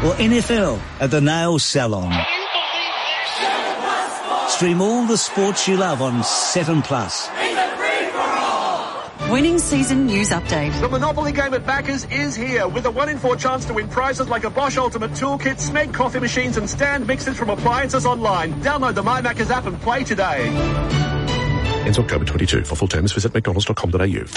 or NFL at the Nail Salon. Stream all the sports you love on 7+. Winning season news update. The Monopoly game at Backers is here with a 1 in 4 chance to win prizes like a Bosch Ultimate Toolkit, Smeg coffee machines and stand mixers from appliances online. Download the MyMaccas app and play today. Ends October 22. For full terms, visit mcdonalds.com.au.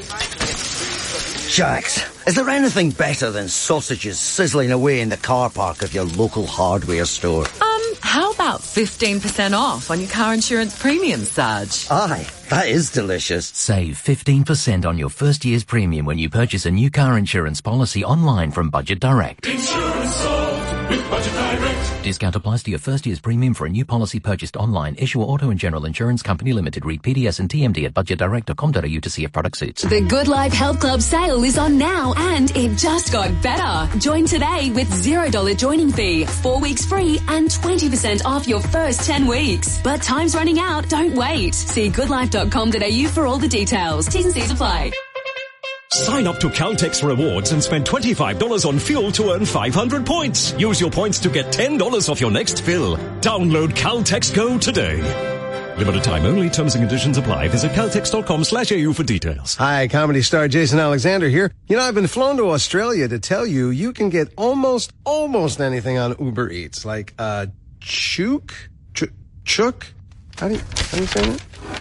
Jax, is there anything better than sausages sizzling away in the car park of your local hardware store? How about 15% off on your car insurance premium, Sarge? Aye, that is delicious. Save 15% on your first year's premium when you purchase a new car insurance policy online from Budget Direct. Insurance sold with Budget Direct. Discount applies to your first year's premium for a new policy purchased online. Issuer Auto and General Insurance Company Limited. Read PDS and TMD at budgetdirect.com.au to see if product suits. The Good Life Health Club sale is on now and it just got better. Join today with $0 joining fee, 4 weeks free and 20% off your first 10 weeks. But time's running out. Don't wait. See goodlife.com.au for all the details. T's and C's apply. Sign up to Caltex Rewards and spend $25 on fuel to earn 500 points. Use your points to get $10 off your next fill. Download Caltex Go today. Limited time only. Terms and conditions apply. Visit caltex.com/au for details. Hi, comedy star Jason Alexander here. You know, I've been flown to Australia to tell you you can get almost anything on Uber Eats. Like, chook? How do you say that?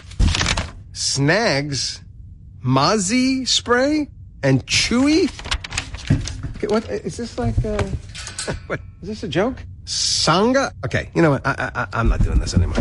Snags, Mozzie spray, and Chewy. Okay, what is this like? What is this a joke? Sangha? Okay, you know what? I'm not doing this anymore.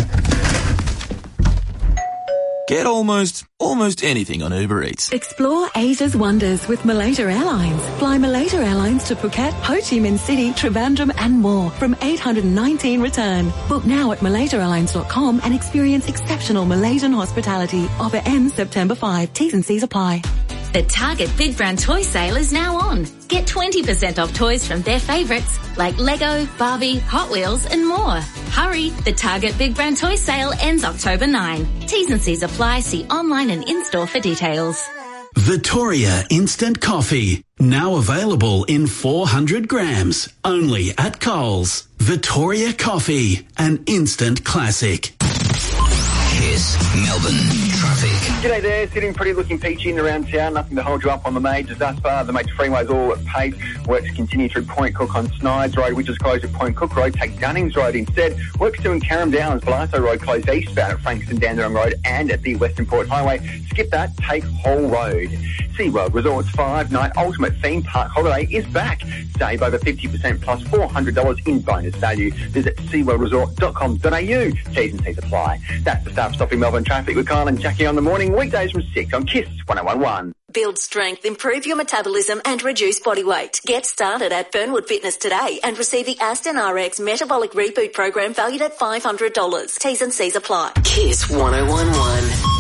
Get almost anything on Uber Eats. Explore Asia's wonders with Malaysia Airlines. Fly Malaysia Airlines to Phuket, Ho Chi Minh City, Trivandrum and more from 819 return. Book now at malaysiaairlines.com and experience exceptional Malaysian hospitality. Offer ends September 5. T's and C's apply. The Target Big Brand Toy Sale is now on. Get 20% off toys from their favourites like Lego, Barbie, Hot Wheels and more. Hurry, the Target Big Brand Toy Sale ends October 9. T's and C's apply. See online and in-store for details. Vittoria Instant Coffee. Now available in 400 grams. Only at Coles. Vittoria Coffee. An instant classic. Kiss Melbourne traffic. G'day there, sitting pretty looking peachy in around town. Nothing to hold you up on the majors thus far. The major freeways all at pace. Works continue through Point Cook on Snides Road, which is closed at Point Cook Road. Take Dunnings Road instead. Works doing Carrum Downs, Balato Road closed eastbound at Frankston Dandenong Road and at the Western Port Highway. Skip that, take Hall Road. SeaWorld Resorts 5-night ultimate theme park holiday is back. Save over 50% plus $400 in bonus value. Visit seaworldresort.com.au. T's and C's apply. That's the Start Stopping Melbourne traffic with Kyle and Jackie on the morning, weekdays from 6 on KISS 101.1. Build strength, improve your metabolism and reduce body weight. Get started at Fernwood Fitness today and receive the Aston RX Metabolic Reboot program valued at $500. T's and C's apply. KISS 101.1.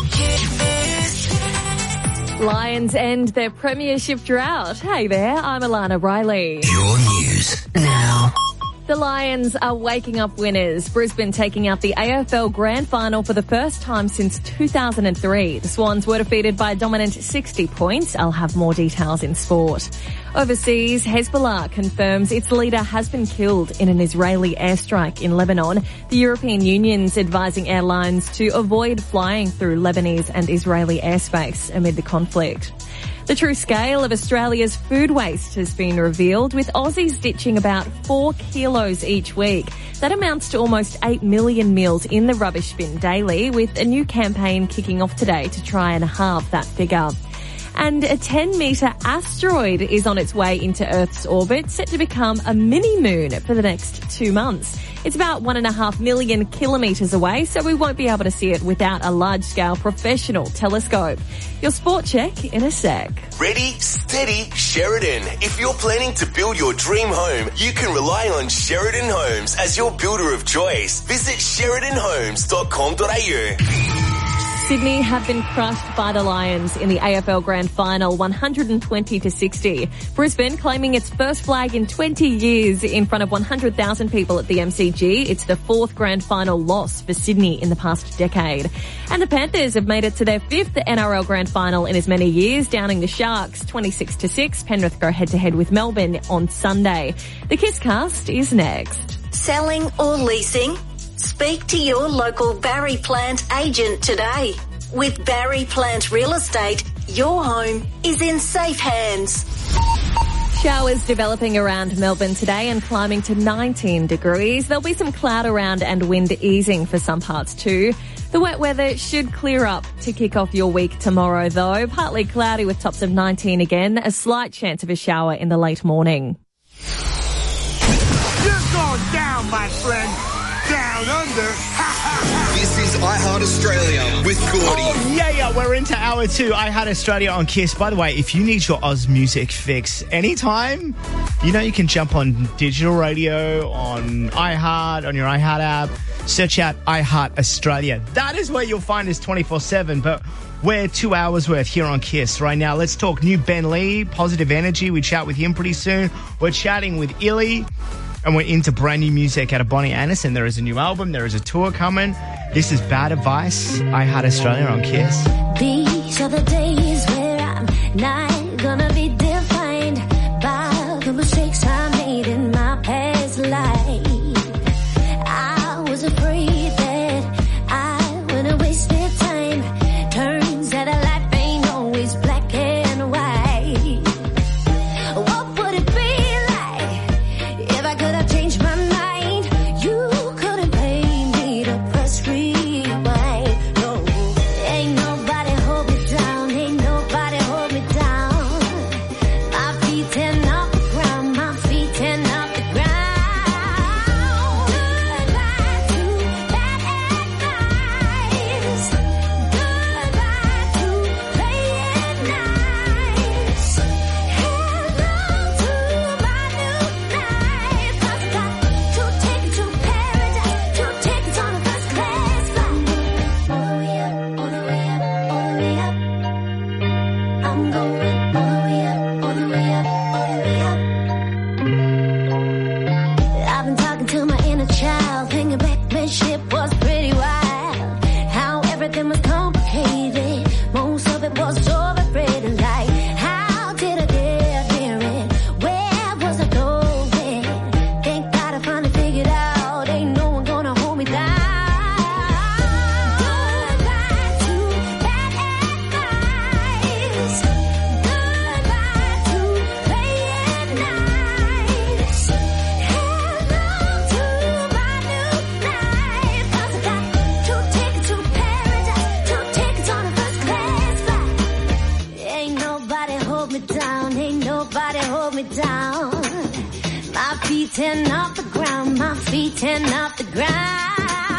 Lions end their premiership drought. Hey there, I'm Alana Riley. Your news now. The Lions are waking up winners. Brisbane taking out the AFL Grand Final for the first time since 2003. The Swans were defeated by a dominant 60 points. I'll have more details in sport. Overseas, Hezbollah confirms its leader has been killed in an Israeli airstrike in Lebanon. The European Union's advising airlines to avoid flying through Lebanese and Israeli airspace amid the conflict. The true scale of Australia's food waste has been revealed, with Aussies ditching about 4 kilos each week. That amounts to almost 8 million meals in the rubbish bin daily, with a new campaign kicking off today to try and halve that figure. And a 10-metre asteroid is on its way into Earth's orbit, set to become a mini-moon for the next 2 months. It's about 1.5 million kilometres away, so we won't be able to see it without a large-scale professional telescope. Your sport check in a sec. Ready, steady, Sheridan. If you're planning to build your dream home, you can rely on Sheridan Homes as your builder of choice. Visit sheridanhomes.com.au. Sydney have been crushed by the Lions in the AFL Grand Final, 120-60. Brisbane claiming its first flag in 20 years in front of 100,000 people at the MCG. It's the fourth Grand Final loss for Sydney in the past decade. And the Panthers have made it to their fifth NRL Grand Final in as many years, downing the Sharks 26-6. Penrith go head-to-head with Melbourne on Sunday. The Kisscast is next. Selling or leasing? Speak to your local Barry Plant agent today. With Barry Plant Real Estate, your home is in safe hands. Showers developing around Melbourne today and climbing to 19 degrees. There'll be some cloud around and wind easing for some parts too. The wet weather should clear up to kick off your week tomorrow though. Partly cloudy with tops of 19 again. A slight chance of a shower in the late morning. You're going down, my friend. Down under. This is iHeart Australia with Gordy. Oh, yeah, we're into hour 2, iHeart Australia on Kiss. By the way, if you need your Oz music fix anytime, you know you can jump on digital radio, on iHeart, on your iHeart app, search out iHeart Australia. That is where you'll find us 24/7, but we're 2 hours worth here on Kiss right now. Let's talk new Ben Lee, Positive Energy. We chat with him pretty soon. We're chatting with Illy. And we're into brand new music out of Bonnie Anderson. There is a new album. There is a tour coming. This is Bad Advice. iHeart Australia on Kiss. These are the days where I'm not gonna be defined by the mistakes I made in my past life. I was afraid that I wouldn't waste their time. Turns out life ain't always black and white. What would it be if I could have changed my mind? You couldn't pay me to press rewind. No, ain't nobody hold me down. Ain't nobody hold me down. My feet and off the ground. My feet and off the ground. Goodbye to bad advice. Goodbye to playing nice. Hello to my new life. Cause I got 2 tickets to paradise, 2 tickets on a first class flight. All the way up, all the way up, all the way up. I'm going all the way up, all the way up, all the way up. I've been talking to my inner child, thinking back when shit was pretty wild. How everything was complicated, most of it was overrated. Like, how did I get here and where was I going? Thank God I finally figured out, ain't no one gonna hold me down. Goodbye to bad advice. Goodbye to playing nice. Hello to my new life. Cause I got 2 tickets to paradise, 2 tickets on a first class flight. Ain't nobody hold me down, ain't nobody hold me down. My feet and off the ground, my feet and off the ground.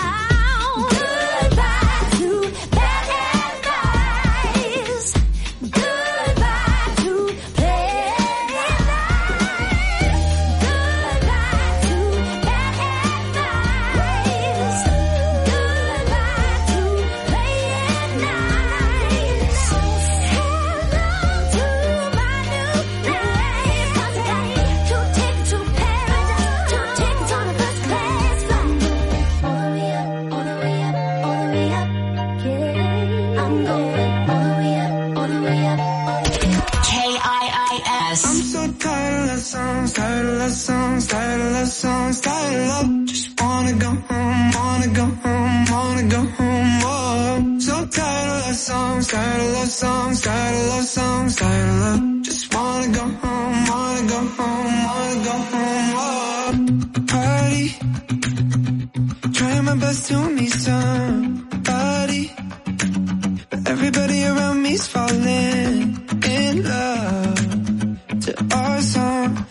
Goodbye to bad advice. Goodbye to playing nice. Goodbye to bad advice. Goodbye to playing nice. Hello to my new life. Cause I got 2 tickets to paradise, 2 tickets on a first class flight. All the way up, all the way up, all the way up. Yeah, I'm going all the way up, all the way up, all the way up. KIIS. I'm so tired of love songs, tired of love songs, tired of love songs, tired of love. Just wanna go home, wanna go home, wanna go home. Oh, so tired of love songs, tired of love songs, tired of love songs, tired of love. Just wanna go home, wanna go home, wanna go home. Oh, party, trying my best to meet somebody, but everybody around me's falling in love to our song.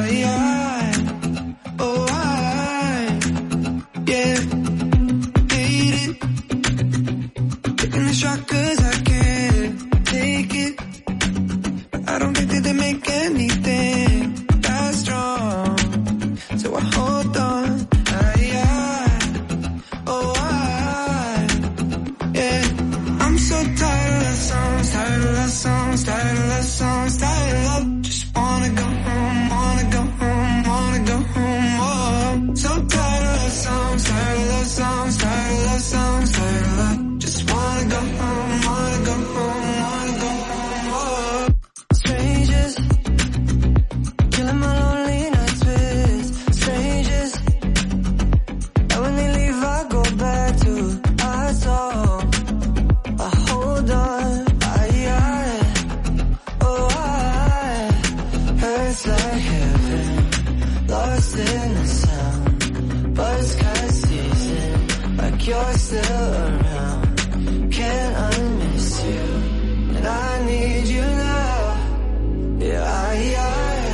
Yeah, hate it, taking the shot 'cause I can't take it, but I don't think that they make anything that strong, so I hold on. Yeah, I'm lost in the sound. Buzzcut season, like you're still around. Can't unmiss you, and I need you now. Yeah,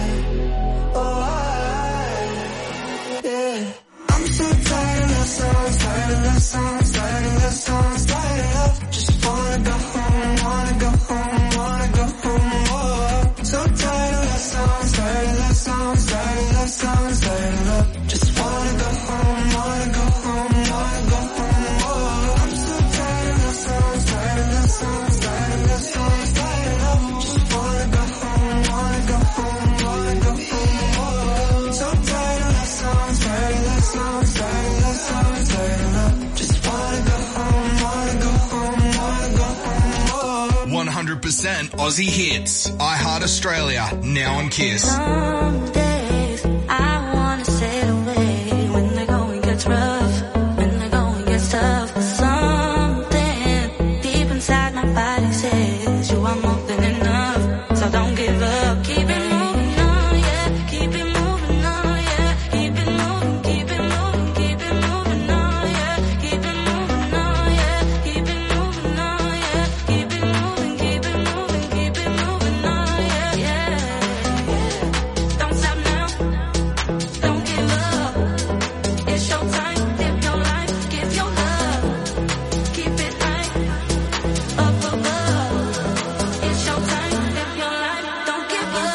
yeah. I'm so tired of love songs, tired of love songs, tired of love songs, tired of love. Just wanna go home, wanna go home, wanna go home. Oh, so tired of love songs, tired of love songs, tired of love songs, tired of love. Just wanna go home, wanna go home, wanna go home. Oh, I'm so tired of love songs, tired of love songs, tired of love songs, tired of love. Just wanna go home, wanna go home, wanna go home. Oh, so tired of love songs, tired of love songs, tired of love songs, tired of love. Just wanna go home, wanna go home, wanna go home. Oh. 100% Aussie hits. iHeart Australia, now on Kiss. Some days I wanna sail away when the going gets rough, when the going gets tough. But something deep inside my body says you are more than enough. So don't give up, keep it moving on, yeah. Keep it moving on, yeah. Keep it moving, keep it moving, keep it moving on, yeah. Keep it moving on, yeah. Keep it moving on, yeah. Keep it moving, keep it moving, keep it moving on, yeah, yeah. Don't stop now, don't give up. It's your time, live your life, give your love. Keep it high, up above. It's your time, live your life, don't give up.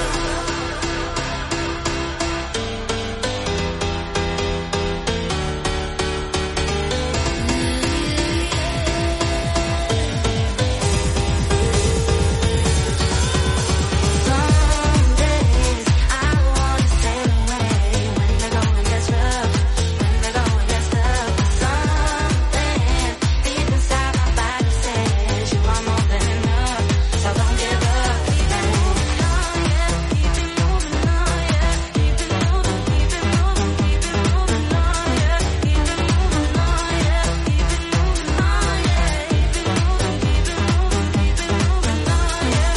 Some days I wanna sail away when the going gets rough, when the going gets tough. Something deep inside my body says you are more than enough. So don't give up, keep it moving on, yeah. Keep it moving on, yeah. Keep it moving, keep it moving, keep it moving on, yeah. Keep it moving on, yeah. Keep it moving on, yeah. Keep it moving, keep it moving, keep it moving on, yeah.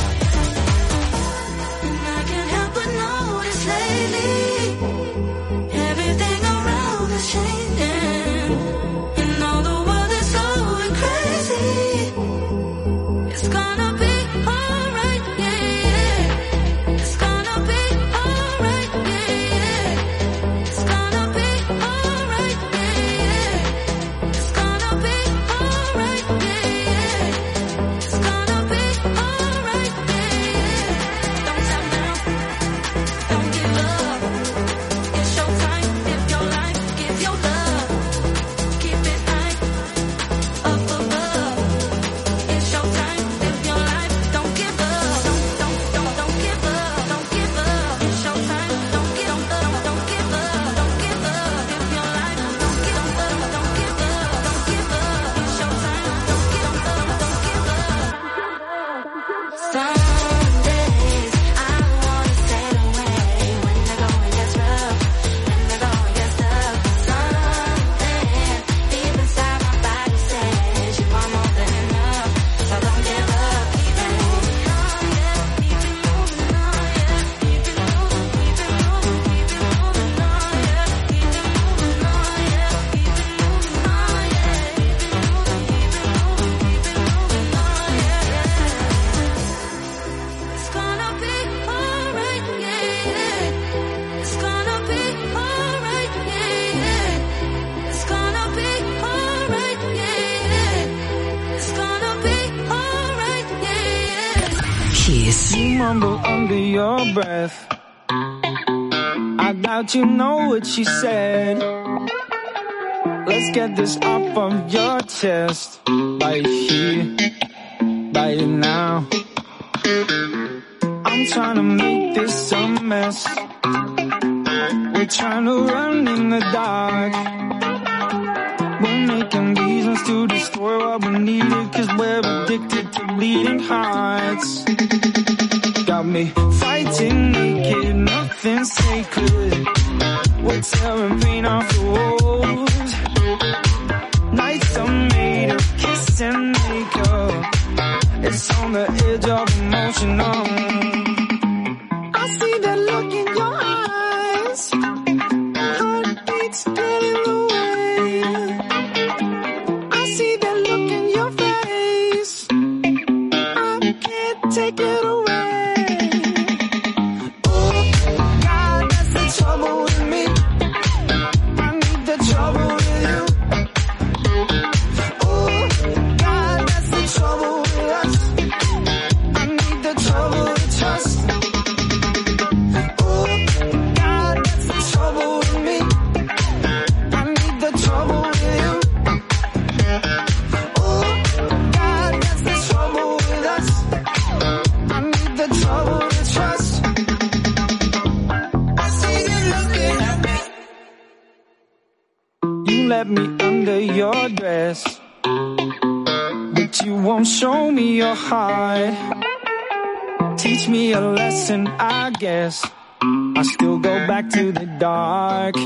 And I can't help but notice lately, everything around is changing. And though the world is going crazy, it's gonna be alright, yeah, yeah. It's gonna be alright, yeah, yeah. It's gonna be alright, yeah, yeah. It's gonna be alright, yeah, yeah. It's gonna be alright, yeah, yeah. Don't stop now, don't give up. It's your time, live your life, give your love. Keep it high, up above. It's your time, live your life, don't give up. Don't give up, don't give up. It's your time, don't give up, don't give up, don't give up. Live your life, don't give up, don't give up, don't give up. It's your time, don't give up, don't give up. Some days I wanna sail away when the going gets rough, when the going gets tough. Something deep inside my body says you are more than enough. So don't give up, keep it moving on, yeah. Keep it moving on, yeah. Keep it moving, keep it moving, keep it moving on, yeah. Keep it moving on, yeah. Keep it moving on, yeah. Keep it moving, keep it moving, keep it moving on, yeah. It's gonna be alright, yeah, yeah. It's gonna be alright, yeah, yeah. It's gonna be alright, yeah, yeah. It's gonna be alright, yeah, yeah. Kiss. You mumble under your breath. I doubt you know what she said. Let's get this up on your chest. Right here, right now. I'm trying to make this a mess. We're trying to run in the dark. We're making reasons to destroy what we needed, 'cause we're addicted to bleeding hearts. Got me fighting naked, nothing sacred. We're tearing paint off the walls. Nights are made of kiss and makeup. It's on the edge of emotion. I see that look in your eyes. let me under your dress, but you won't show me your heart. Teach me a lesson, I guess. I still go back to the dark.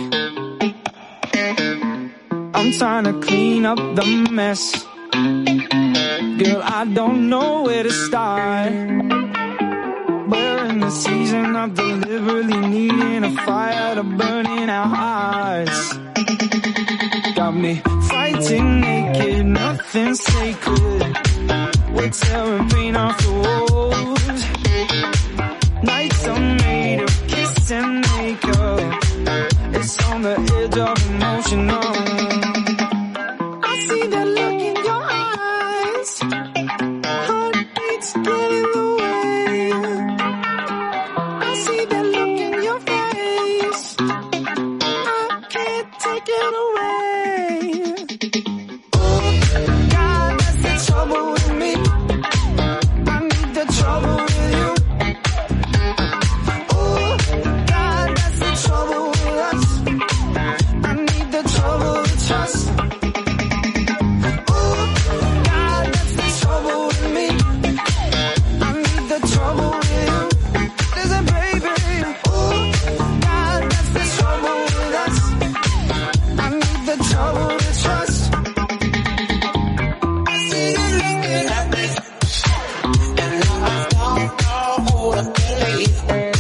I'm trying to clean up the mess. Girl, I don't know where to start. We're in the season of deliberately needing a fire to burn in our hearts. Got me fighting naked, nothing's sacred. We're tearing paint off the walls. Nights are made of kiss and makeup. It's on the edge of emotional. I see that look in your eyes. Heartbeats get in the way. I see that look in your face. I can't take it away. Oh, God, that's the trouble with me. I need the trouble with you. Oh, God, that's the trouble with us. I need the trouble to trust. Oh, God, that's the trouble with me. I need the trouble with you. Listen, baby. Oh, God, that's the trouble with us. I need the trouble to trust. I see you looking at me, and now I don't know who to believe.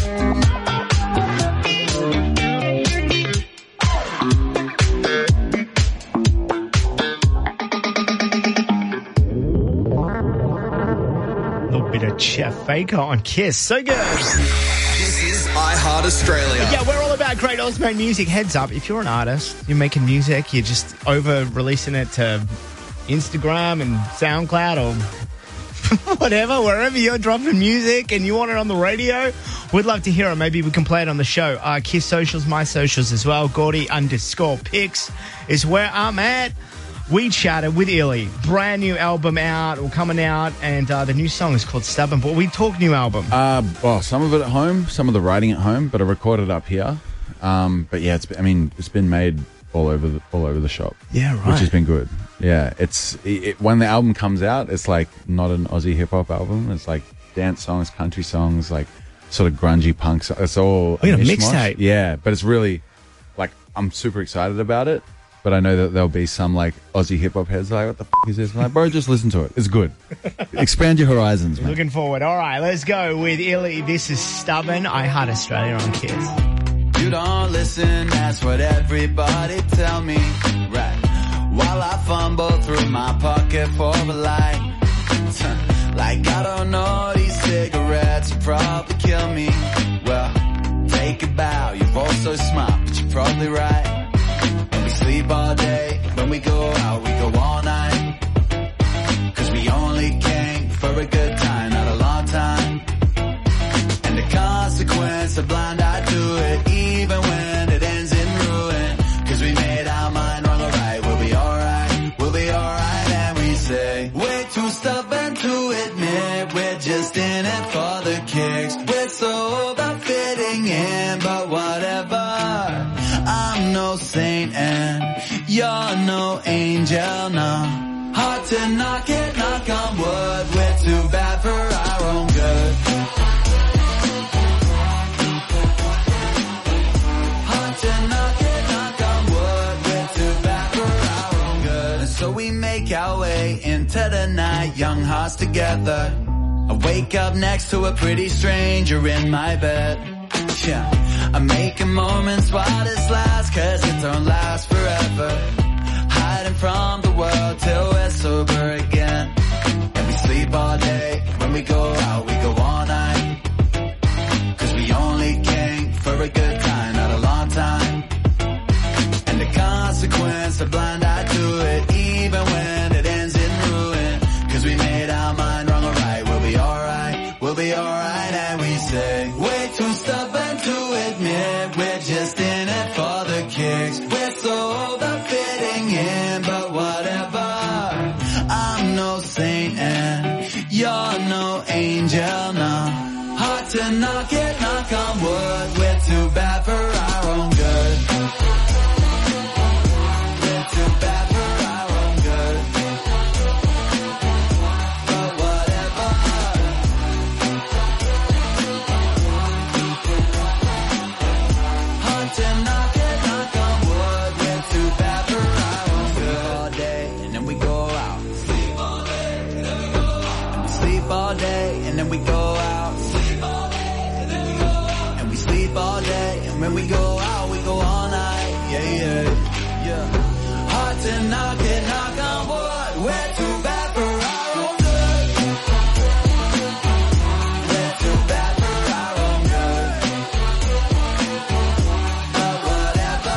A little bit of Chef Baker on Kiss. So good. This is iHeart Australia. Yeah, we're all about great Aussie music. Heads up, if you're an artist, you're making music, you're just over-releasing it to Instagram and SoundCloud or whatever, wherever you're dropping music and you want it on the radio, we'd love to hear it. Maybe we can play it on the show. Kiss socials, my socials as well. Gordy_Picks is where I'm at. We chatted with Illy. Brand new album out or coming out, and the new song is called Stubborn. But we talk new album. Well, some of it at home, some of the writing at home, but I recorded up here. But yeah, it's been made all over the shop. Yeah, right. Which has been good. Yeah, when the album comes out, it's like not an Aussie hip hop album. It's like dance songs, country songs, like sort of grungy punk. It's all a mishmash. mixtape. Yeah, but it's really like I'm super excited about it. But I know that there'll be some like Aussie hip hop heads like, what the f is this? I'm like, bro, just listen to it. It's good. Expand your horizons, man. Looking forward. All right, let's go with Illy. This is Stubborn. iHeart Australia on Kiss. You don't listen, that's what everybody tell me. Right. While I fumble through my pocket for a light. Like I don't know, these cigarettes will probably kill me. Well, take a bow, you're all so smart, but you're probably right. Sleep all day, when we go out, we go all night. Cause we only came for a good time, not a long time. And the consequence, a blind eye to it, even when it ends in ruin. Cause we made our mind wrong or right, we'll be alright, and we say, way too stubborn to admit, we're just in it for the kicks. We're so about fitting in, but whatever. I'm no saint and you're no angel, no. Hard to knock on wood. We're too bad for our own good. Hard to knock on wood. We're too bad for our own good. And so we make our way into the night, young hearts together. I wake up next to a pretty stranger in my bed. Yeah, I'm making moments while this lasts, cause it don't last forever. Hiding from the world till we're sober again. And we sleep all day, when we go out, we go all night. Cause we only came for a good time, not a long time. And the consequence, a blind eye to it, even when it ends in ruin. Cause we made our mind wrong or right, we'll be alright, and we say, way too stubborn to admit, we're just in it for the kicks. We're so over fitting in, but whatever. I'm no saint and you're no angel, no. Hard to knock on wood. We're too bad for our own good. We're too we go out, we go all night. Yeah, yeah, yeah. Hard to knock it, knock on wood. We're too bad for our own good. We're too bad for our own good. But whatever.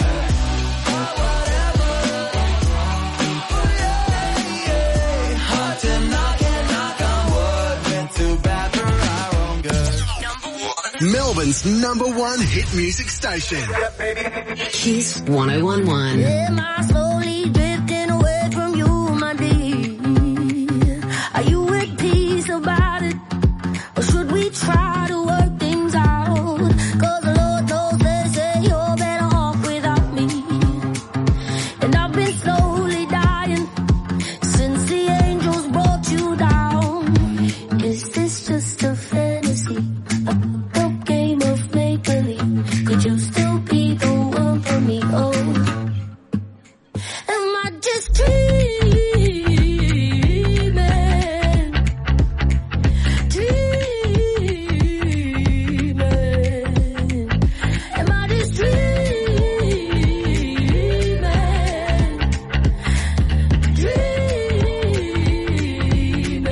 Hard to knock it, knock on wood. We're too bad for our own good. Melbourne's #1 hit music station. Kiss 1011. Am I slowly drifting away from you, my dear? Are you at peace about it? Or should we try to work things out? 'Cause the Lord knows they say you're better off without me. And I've been slowly dying since the angels brought you down. Is this just a fantasy? A game of make-believe? Could you still be the one for me? Oh, am I just dreaming? Dreaming? Am I just dreaming? Dreaming?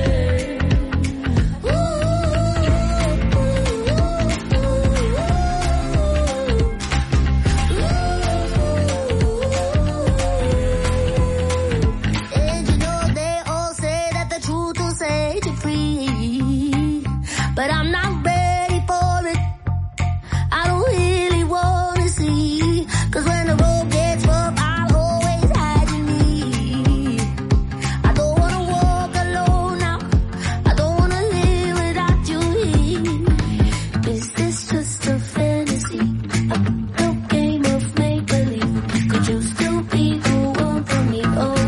And you know they all say that the truth will set you free, but I'm not ready for it. I don't really wanna see, 'cause when the road gets rough, I'll always have you need. I don't wanna walk alone now. I don't wanna live without you here. Is this just a fantasy? A game of make-believe? Could you still be the one for me? Oh,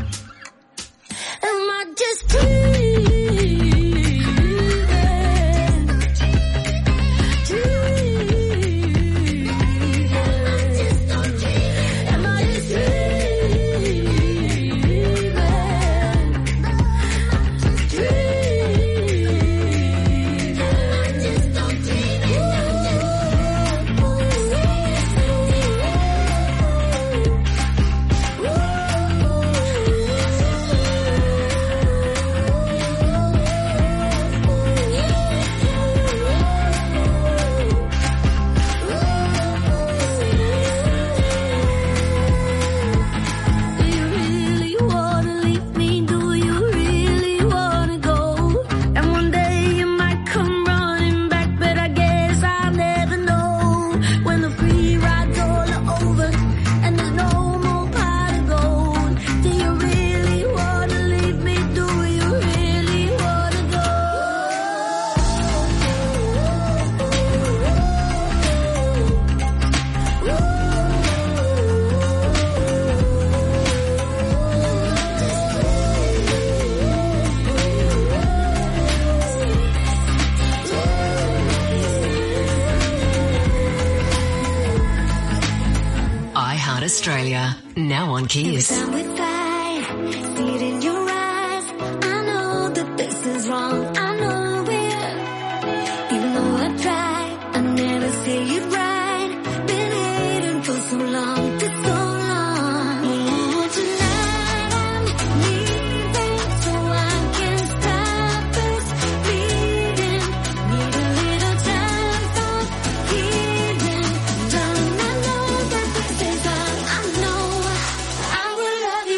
am I just dreaming? Dreaming? Am I just Do you really wanna leave me? Do you really wanna go? And one day you might come running back, but I guess I'll never know. When the free ride's all over and there's no more pot of gold. Do you really wanna leave me? Do you really wanna go? iHeart Australia, now on Kiss. Every time we fight, see it in your eyes. I know that this is wrong. I know it. Even though I try, I never say it right. Been hating for so long, for so long. Tonight I'm leaving so I can stop this bleeding. Need a little time for healing. Darling, I know that this is wrong. I know I will love you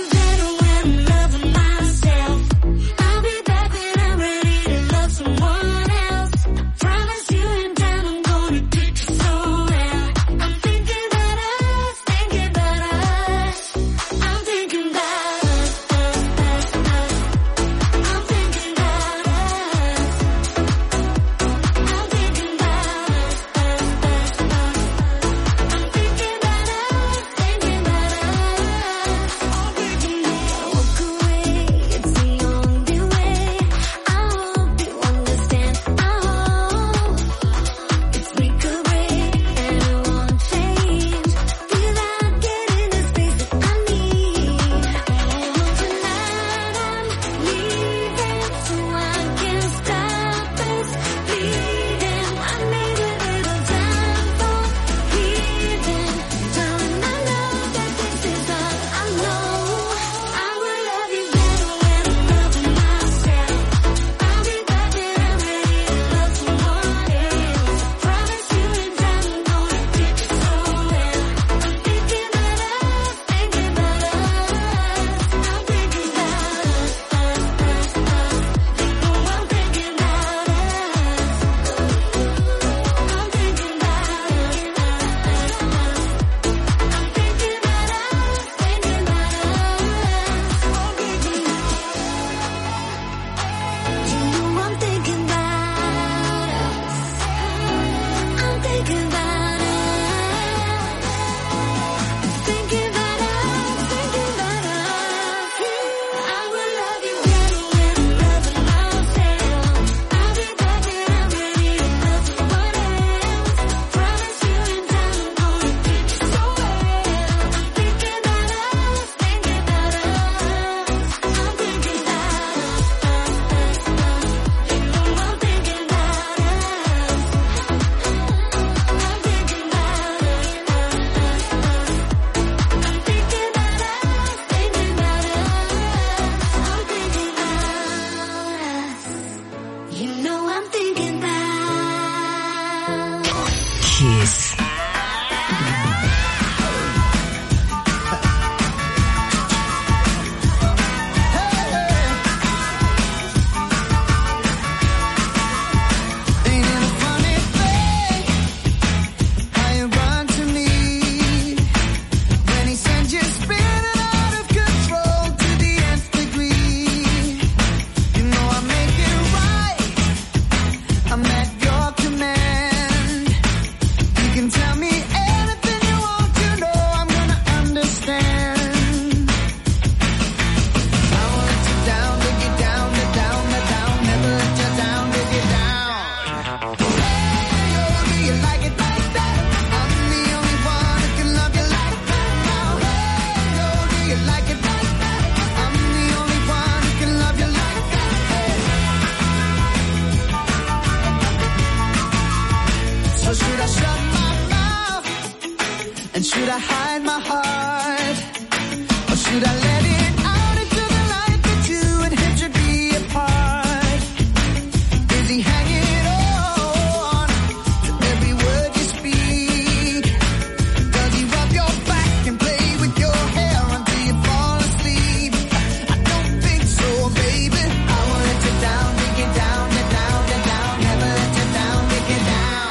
And should I hide my heart? Or should I let it out into the light that you and him should be apart? Is he hanging on to every word you speak? Does he rub your back and play with your hair until you fall asleep? I don't think so, baby. I will let you down, take you down, down, down, never let you down, take you down.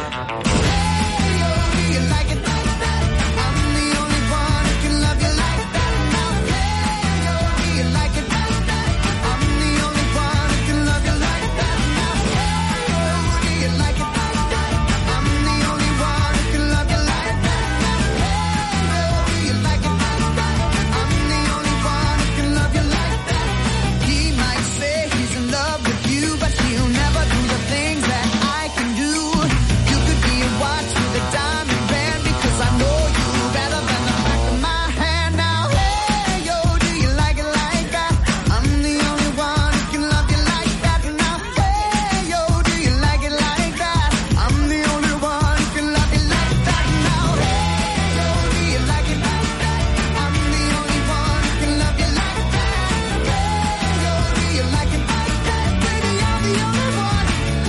Hey, oh, do you like it like that? I'm the only one who can love you like that now. Hey, oh, do you like it like that? I'm the only one who can love you like that now. Hey, oh, do you like it like that? I'm the only one who can love you like that now. Hey, oh, do you like it like that? I'm the only one who can love you like that. He might say he's in love with you, but he'll never do the things that I can do. You could be a watch with a diamond band because I know you better than the back of my hand now. Hey, yo, do you like it like that? I'm the only one who can love you like that now. Hey, yo, do you like it like that? I'm the only one who can love you like that now. Hey, yo, do you like it like that? I'm the only one who can love you like that. Hey, yo, do you like it like that? Baby, I'm the only one.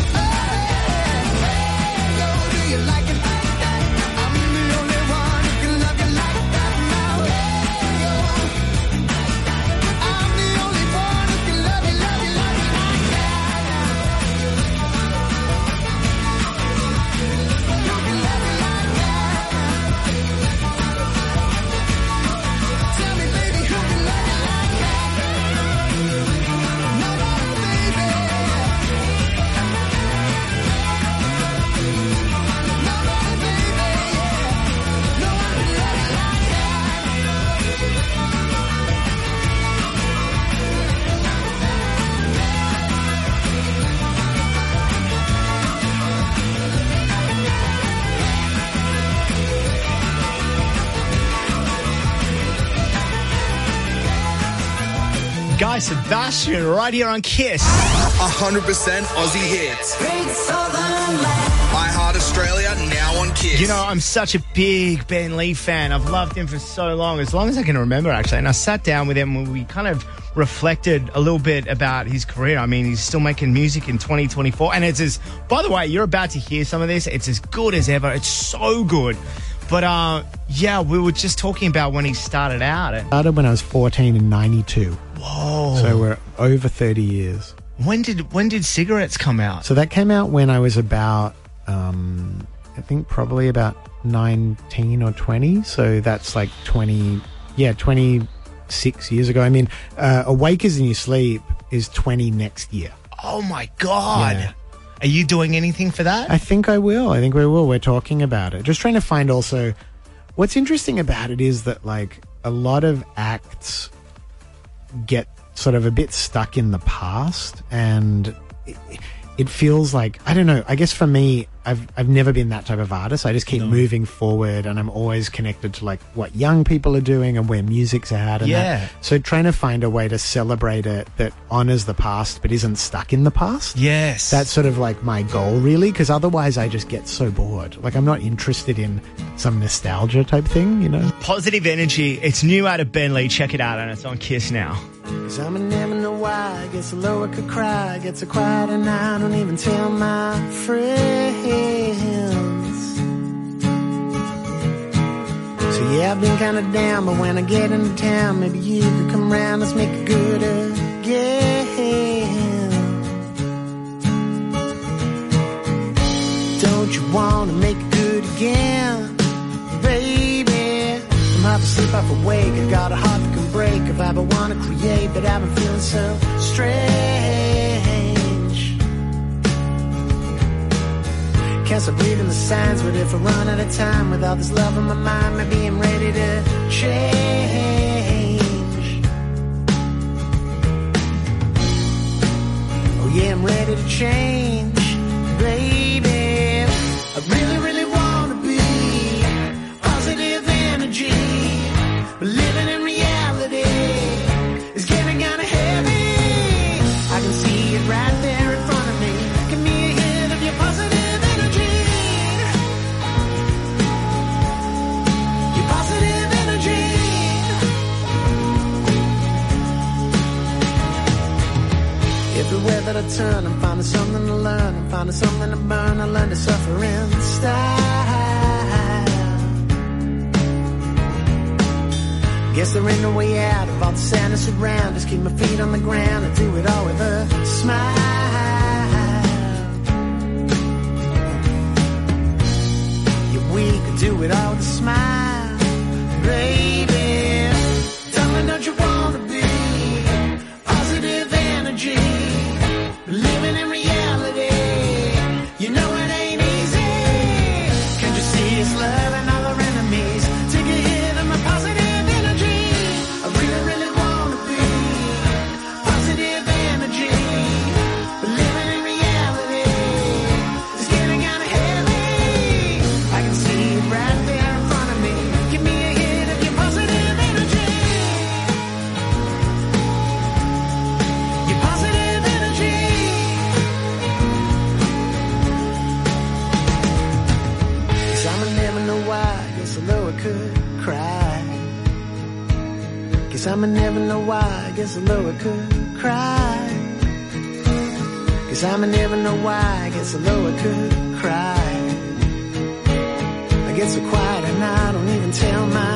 Hey, yo, do you like it like that? I'm the only one who can love you like that now. Hey, yo, I'm the only one who can love you like that. Tell me, baby, who can love you like that? Nobody, baby. Nobody, baby. No one can love you like Guy Sebastian right here on Kiss. 100% Aussie hits. I Heart Australia, now on Kiss. You know, I'm such a big Ben Lee fan. I've loved him for so long as I can remember, actually. And I sat down with him and we kind of reflected a little bit about his career. I mean, he's still making music in 2024. And it's as, by the way, you're about to hear some of this. It's as good as ever. It's so good. But, yeah, we were just talking about when he started out. Started when I was 14 in 92. Whoa. So we're over 30 years. When did Cigarettes come out? So that came out when I was about, I think probably about 19 or 20. So that's like 26 years ago. I mean, Awake As In Your Sleep is 20 next year. Oh, my God. Yeah. Are you doing anything for that? I think I will. I think we will. We're talking about it. Just trying to find also, what's interesting about it is that like a lot of acts get sort of a bit stuck in the past, and it feels like, I don't know, I guess for me, I've never been that type of artist. I just keep moving forward, and I'm always connected to like what young people are doing and where music's at. And Yeah. that. So trying to find a way to celebrate it that honors the past but isn't stuck in the past. Yes. That's sort of like my goal, really, because otherwise I just get so bored. Like, I'm not interested in some nostalgia type thing, you know? Positive Energy. It's new out of Ben Lee. Check it out, and it's on Kiss now. Cause I'm a never know why. Gets low, I could cry. Gets so quiet and I don't even tell my friends. Yeah, I've been kinda down, but when I get into town, maybe you could come round, let's make it good again. Don't you wanna make it good again, baby? I'm half asleep, half awake, I got a heart that can break if I ever wanna create, but I've been feeling so strange. Can't stop reading the signs, but if I run out of time with all this love on my mind, maybe I'm ready to change. Oh yeah, I'm ready to change, baby. I really, really wanna be positive energy, but living in reality is getting kinda heavy. I can see it right there in front of me. Give me a hit of your positive energy. Your positive energy. Everywhere that I turn, I'm finding something to learn. I'm finding something to burn. I learn to suffer in style. Guess there ain't no way out of all the sadness around. Just keep my feet on the ground and do it all with a smile. Yeah, we could do it all with a smile, baby. Darling, don't you wanna be positive energy? Living in reality, you know it ain't easy. Can't you see us loving all our enemies? Take a hit of my positive energy. I really, really wanna be positive energy. But living in reality is getting kinda heavy. I can see it right there in front of me. Give me a hit of your positive energy. Your positive energy. Guess I'ma never know why. Guess although I could cry. Guess I'ma never know why. Guess although I could cry. Guess I'ma never know why. Guess although I could cry. I get so quiet and I don't even tell my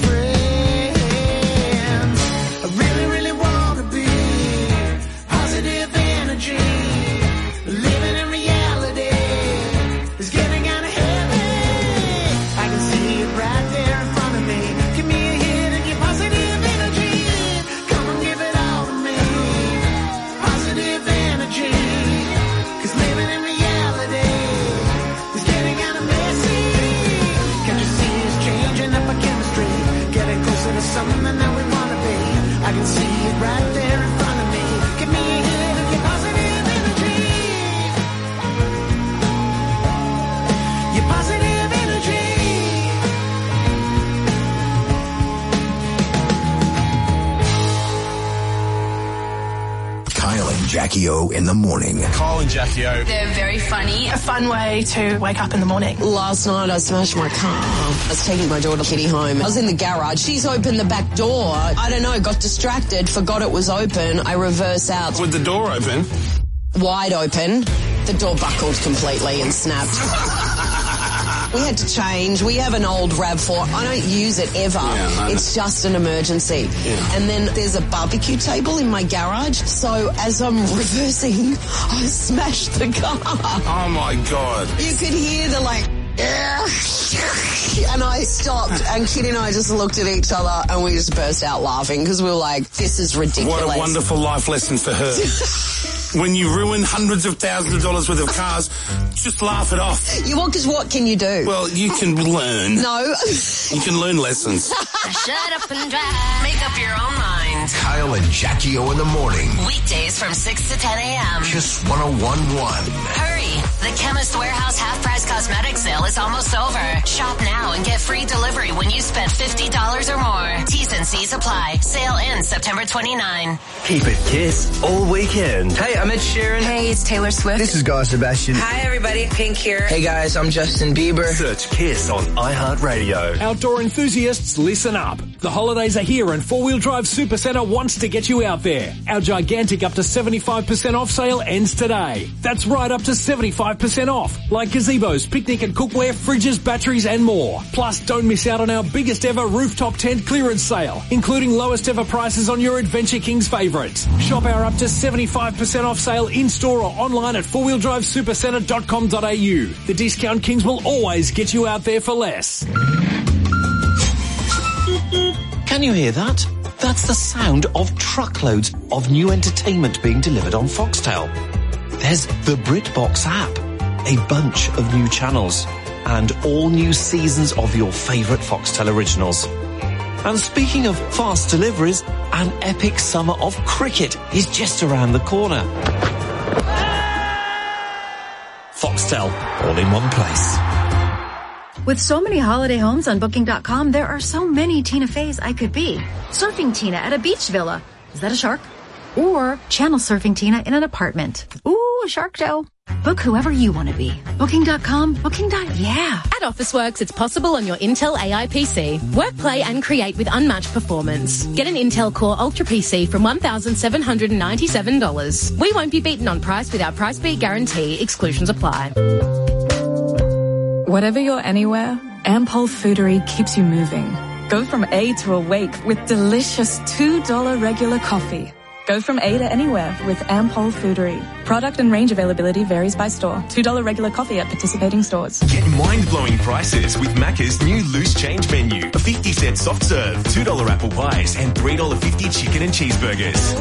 friends. I really, really wanna be positive energy. Living in reality is getting kinda heavy. I can see it right there in front of me. Give me a hit of your positive energy. Come and give it all to me. Positive energy. 'Cause living in reality is getting kinda messy. Can't you see us changing up our chemistry? Getting closer to something that we wanna be. I can see it right there in front of me. Give me a hit of your positive energy. Your positive energy. Kyle and Jackie O in the morning. Kyle and Jackie O. They're very funny. A fun way to wake up in the morning. Last night I smashed my car. I was taking my daughter Kitty home. I was in the garage. She's opened the back door. I don't know, got distracted, forgot it was open. I reverse out. With the door open? Wide open. The door buckled completely and snapped. We had to change. We have an old RAV4. I don't use it ever. Yeah, it's just an emergency. Yeah. And then there's a barbecue table in my garage. So as I'm reversing, I smashed the car. Oh my God. You could hear the and I stopped and Kitty and I just looked at each other and we just burst out laughing because we were like, this is ridiculous. What a wonderful life lesson for her. When you ruin hundreds of thousands of dollars worth of cars, just laugh it off. Because what can you do? Well, you can learn. No. You can learn lessons. Shut up and drive. Make up your own mind. Kyle and Jackie O in the morning. Weekdays from 6 to 10 a.m. Kiss 101.1. Hurry! The Chemist Warehouse half-price cosmetic sale is almost over. Shop now and get free delivery when you spend $50 or more. T's and C's apply. Sale ends September 29. Keep it Kiss all weekend. Hey, I'm Ed Sheeran. Hey, it's Taylor Swift. This is Guy Sebastian. Hi, everybody. Pink here. Hey, guys, I'm Justin Bieber. Search Kiss on iHeartRadio. Outdoor enthusiasts, listen up. The holidays are here and 4-Wheel Drive Supercenter wants to get you out there. Our gigantic up to 75% off sale ends today. That's right, up to 75% 75% off, like gazebos, picnic and cookware, fridges, batteries and more. Plus, don't miss out on our biggest ever rooftop tent clearance sale, including lowest ever prices on your Adventure Kings favourites. Shop our up to 75% off sale in-store or online at fourwheeldrivesupercentre.com.au. The Discount Kings will always get you out there for less. Can you hear that? That's the sound of truckloads of new entertainment being delivered on Foxtel. There's the BritBox app, a bunch of new channels, and all new seasons of your favourite Foxtel originals. And speaking of fast deliveries, an epic summer of cricket is just around the corner. Foxtel, all in one place. With so many holiday homes on Booking.com, there are so many Tina Feys I could be. Surfing Tina at a beach villa. Is that a shark? Or channel surfing Tina in an apartment. Ooh, a shark show. Book whoever you want to be. Booking.com, Booking.yeah. At Officeworks, it's possible on your Intel AI PC. Work, play and create with unmatched performance. Get an Intel Core Ultra PC from $1,797. We won't be beaten on price with our price beat guarantee. Exclusions apply. Whatever you're anywhere, Ampol Foodery keeps you moving. Go from A to awake with delicious $2 regular coffee. Go from A to anywhere with Ampol Foodery. Product and range availability varies by store. $2 regular coffee at participating stores. Get mind-blowing prices with Macca's new loose change menu. A 50-cent soft serve, $2 apple pies, and $3.50 chicken and cheeseburgers.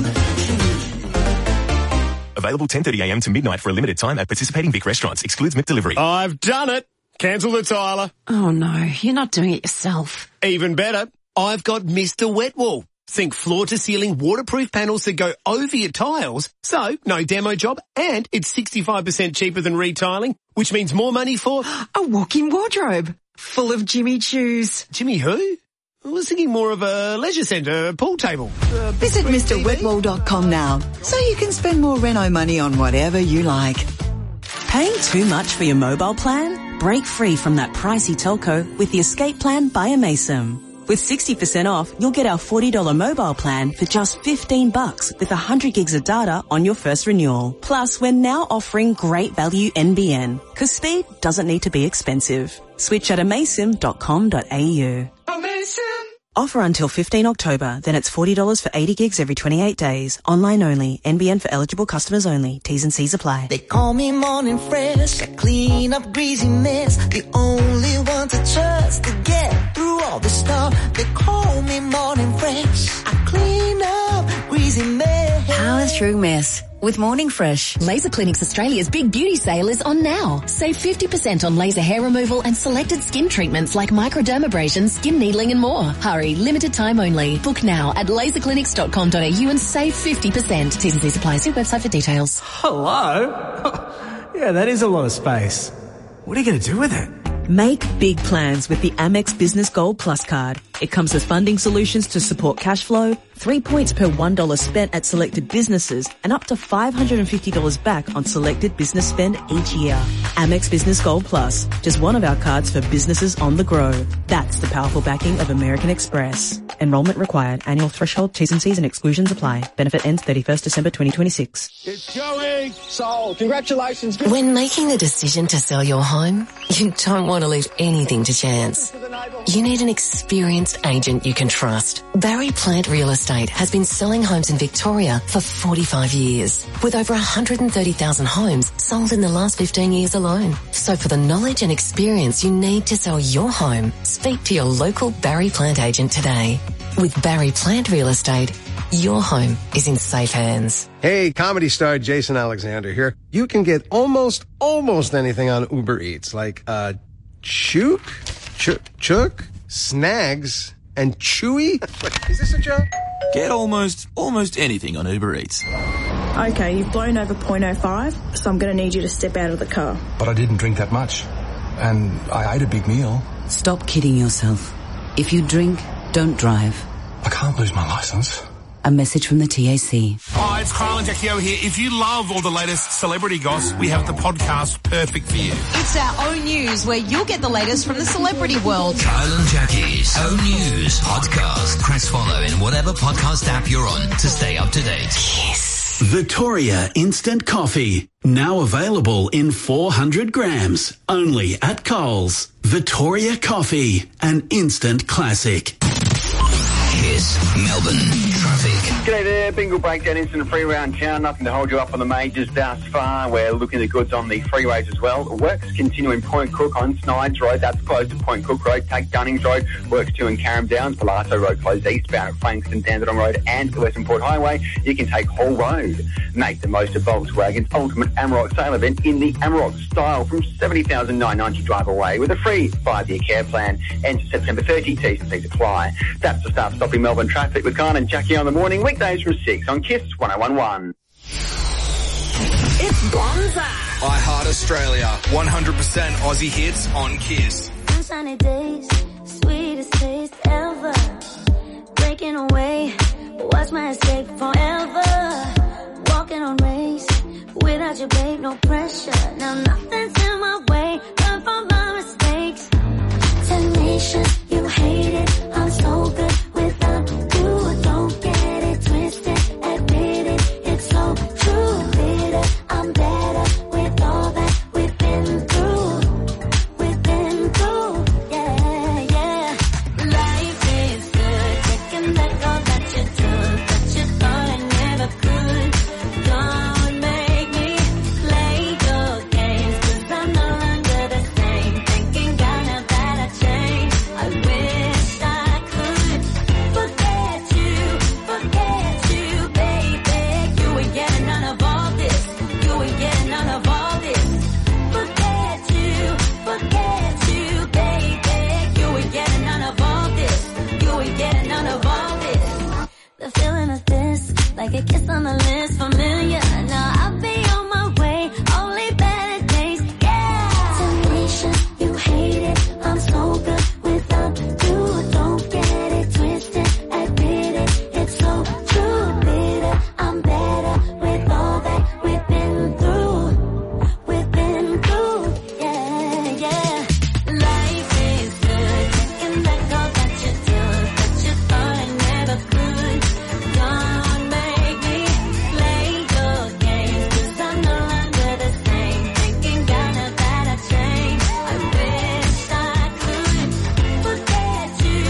Available 10:30am to midnight for a limited time at participating Vic restaurants. Excludes McDelivery. I've done it. Cancel the tiler. Oh no, you're not doing it yourself. Even better, I've got Mr. Wet Wall. Think floor-to-ceiling waterproof panels that go over your tiles. So, no demo job, and it's 65% cheaper than retiling, which means more money for... a walk-in wardrobe full of Jimmy Choos. Jimmy who? I was thinking more of a leisure centre, pool table. Visit MrWetwall.com now, so you can spend more reno money on whatever you like. Paying too much for your mobile plan? Break free from that pricey telco with the Escape Plan by Amaysim. With 60% off, you'll get our $40 mobile plan for just $15 with 100 gigs of data on your first renewal. Plus, we're now offering great value NBN, because speed doesn't need to be expensive. Switch at amaysim.com.au. Offer until 15 October, then it's $40 for 80 gigs every 28 days. Online only. NBN for eligible customers only. T's and C's apply. They call me Morning Fresh. I clean up greasy mess. The only one to trust to get through all the stuff. They call me Morning Fresh. I clean up greasy mess. Power through mess with Morning Fresh. Laser Clinics Australia's big beauty sale is on now. Save 50% on laser hair removal and selected skin treatments like microdermabrasion, skin needling and more. Hurry, limited time only. Book now at laserclinics.com.au and save 50%. T's and C's apply. See website for details. Hello? Yeah, that is a lot of space. What are you going to do with it? Make big plans with the Amex Business Gold Plus card. It comes with funding solutions to support cash flow, 3 points per $1 spent at selected businesses, and up to $550 back on selected business spend each year. Amex Business Gold Plus, just one of our cards for businesses on the grow. That's the powerful backing of American Express. Enrollment required. Annual threshold, T's and C's and exclusions apply. Benefit ends 31st December 2026. It's going! Sold! Congratulations! When making the decision to sell your home, you don't want to leave anything to chance. You need an experienced agent you can trust. Barry Plant Real Estate has been selling homes in Victoria for 45 years, with over 130,000 homes sold in the last 15 years alone. So for the knowledge and experience you need to sell your home, speak to your local Barry Plant agent today. With Barry Plant Real Estate, your home is in safe hands. Hey, comedy star Jason Alexander here. You can get almost anything on Uber Eats, like chook, snags, and chewy. Is this a joke? Get almost anything on Uber Eats. Okay, you've blown over 0.05, so I'm going to need you to step out of the car. But I didn't drink that much, and I ate a big meal. Stop kidding yourself. If you drink, don't drive. I can't lose my license. A message from the TAC. Hi, it's Kyle and Jackie O here. If you love all the latest celebrity goss, we have the podcast perfect for you. It's our own news where you'll get the latest from the celebrity world. Kyle and Jackie's own news podcast. Press follow in whatever podcast app you're on to stay up to date. Yes. Victoria Instant Coffee. Now available in 400 grams. Only at Coles. Victoria Coffee. An instant classic. Kiss Melbourne traffic. G'day there, Bingle Breakdown instant free around town. Nothing to hold you up on the majors thus far. We're looking at goods on the freeways as well. Works continue in Point Cook on Snides Road. That's closed to Point Cook Road. Take Dunnings Road. Works too in Carrum Downs. Palazzo Road closed eastbound at Frankston, Dandenong Road and the Western Port Highway. You can take Hall Road. Make the most of Volkswagen's ultimate Amarok sale event in the Amarok style from $70,990 drive away with a free 5-year care plan. Ends September 30. T's and C's apply. That's the start stopping Melbourne traffic with Khan and Jackie on the morning, weekdays from 6 on Kiss 101.1. It's Bonza. I Heart Australia, 100% Aussie hits on Kiss. Sunny days, sweetest taste ever. Breaking away, was my escape forever. Walking on race, without you, babe, no pressure. Now nothing's in my way, learn from my mistakes. Tenacious, you hate it, I'm so good without you. Don't get it twisted, admit it, it's so true. Bitter, I'm better with all that we've been through. We've been through, yeah, yeah. Life is good, taking back all that you took, that you thought I never could. Don't make me play your games, 'cause I'm no longer the same. Thinking God, now that I changed, I wish I could forget you, baby. You ain't getting none of all this. You ain't getting none of all this. Forget you, baby. You ain't getting none of all this. You ain't getting none of all this. The feeling of this, like a kiss on the lips, familiar. Now I'll be on my way, only better days, yeah. Tenacious, you hate it, I'm so good without you. Don't get it twisted, admit it, it's so true. Bitter, I'm better with all that we've been through. We've been through, yeah, yeah. Life is good, taking back all that you took, that you thought I never could. Don't make me play your games, 'cause I'm no longer the same. Thinking God, now that I changed, I wish I could forget you,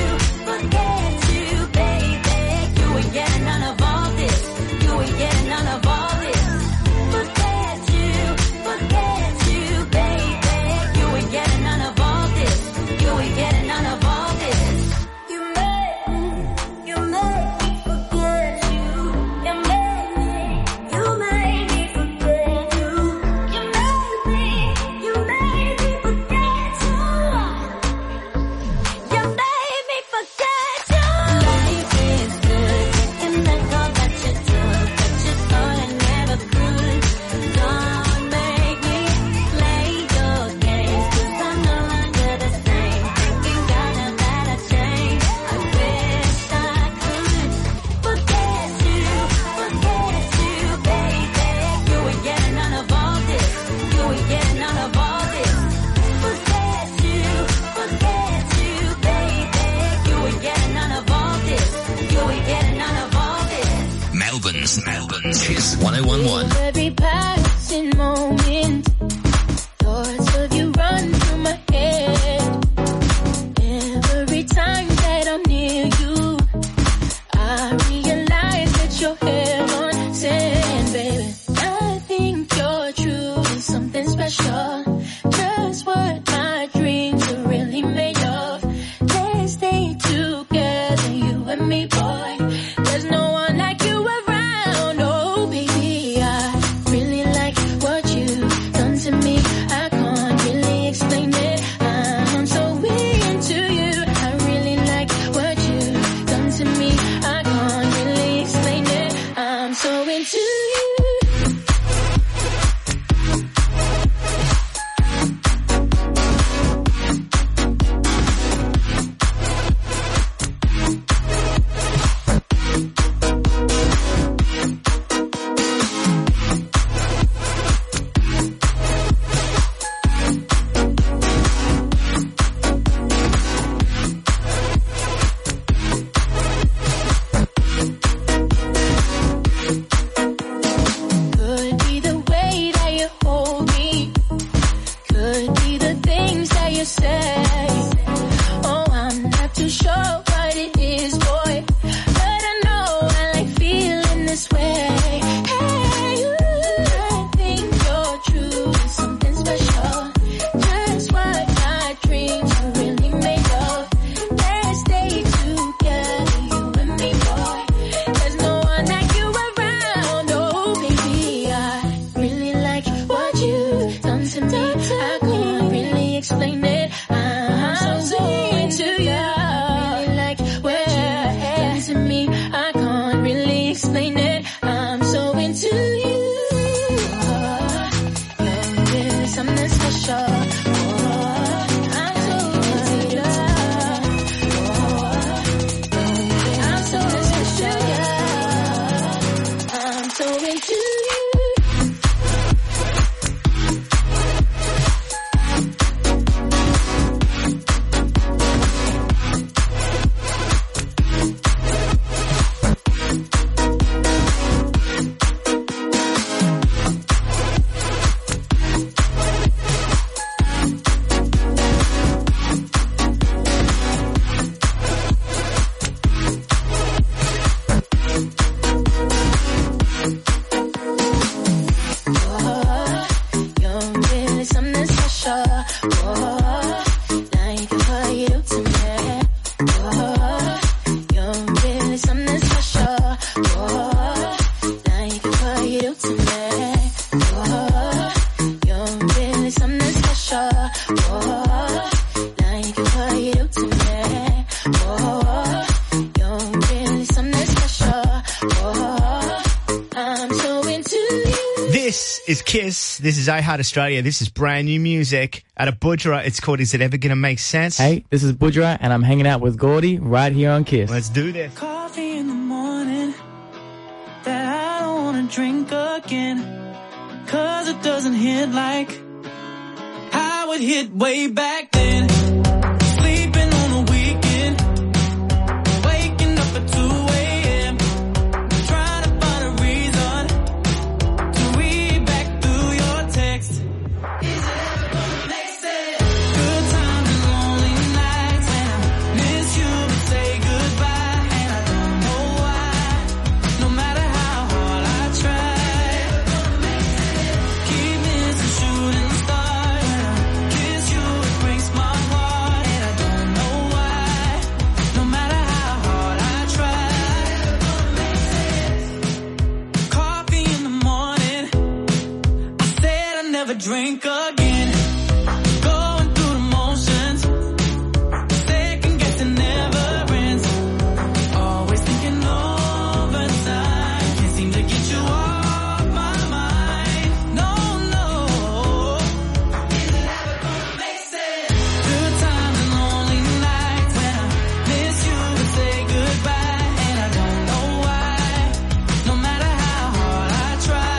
baby. You ain't getting none of all this. You ain't getting none of all this. Forget you, baby. You ain't getting none of all this. You ain't getting none of all this. You made me forget you. You made me forget you. You made me forget you. You made me forget you. Life is good, taking back all that you took, that you thought I never could. Don't make me play your games, 'cause I'm no longer the same. Thinking God, now that I changed, I wish I could forget you, baby. You ain't getting none of all this. You ain't getting none of all this. Forget you, baby. You ain't getting none of all this. You ain't getting none of all this. Melbourne's Kiss 101.1. Every passing moment, thoughts of you run through my head. Every time that I'm near you, I realize that you're heaven sent, baby. I think you're truly something special, just what my dreams are really made of. Let's stay together, you and me, boy. There's no one like you around, oh baby. I really like what is Kiss. This is iHeart Australia. This is brand new music out of Budra. It's called Is It Ever Gonna Make Sense? Hey, this is Budra, and I'm hanging out with Gordy right here on Kiss. Let's do this. Coffee in the morning that I don't wanna drink again, 'cause it doesn't hit like how it hit way back then. Sleeping on the weekend, waking up at 2 a.m., trying to find a reason to read back through your text. Is it ever gonna make sense? Good times and lonely nights when I miss you but say goodbye, and I don't know why, no matter how hard I try. Keep missing shooting stars when I kiss you, it breaks my heart, and I don't know why, no matter how hard I try. Coffee in the morning, I said I'd never drink again. Going through the motions, second guessing never ends. Always thinking overtime, can't seem to get you off my mind. No, no. Is it ever gonna make sense? Good times and lonely nights when I miss you but say goodbye, and I don't know why, no matter how hard I try.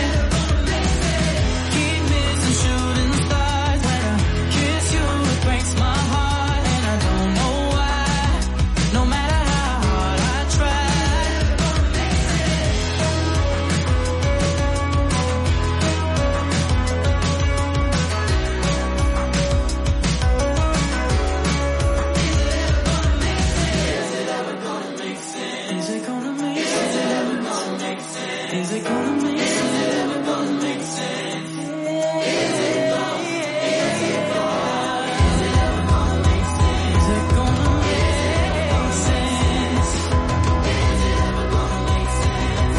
Keep missing shooting stars when I kiss you, it breaks my heart, and I don't know why, no matter how hard I try. Is it ever gonna make sense? Is it gonna make sense? Is it ever gonna make sense? Is it gonna make sense? Is it ever gonna make sense? Is it gonna make sense? Is it gonna make sense? Is it ever gonna make sense?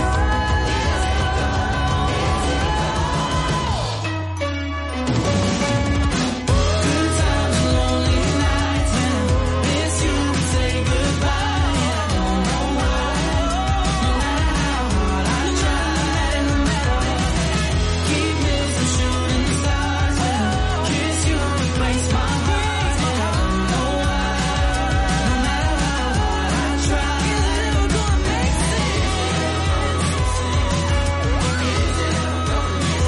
Good times and lonely nights when I miss you and say goodbye, and I don't know why, no matter how hard I try, no matter. Keep missing shooting stars when I kiss you, it breaks my heart, and I don't know why, no matter how hard I try. Is it ever gonna make sense? Is it ever gonna make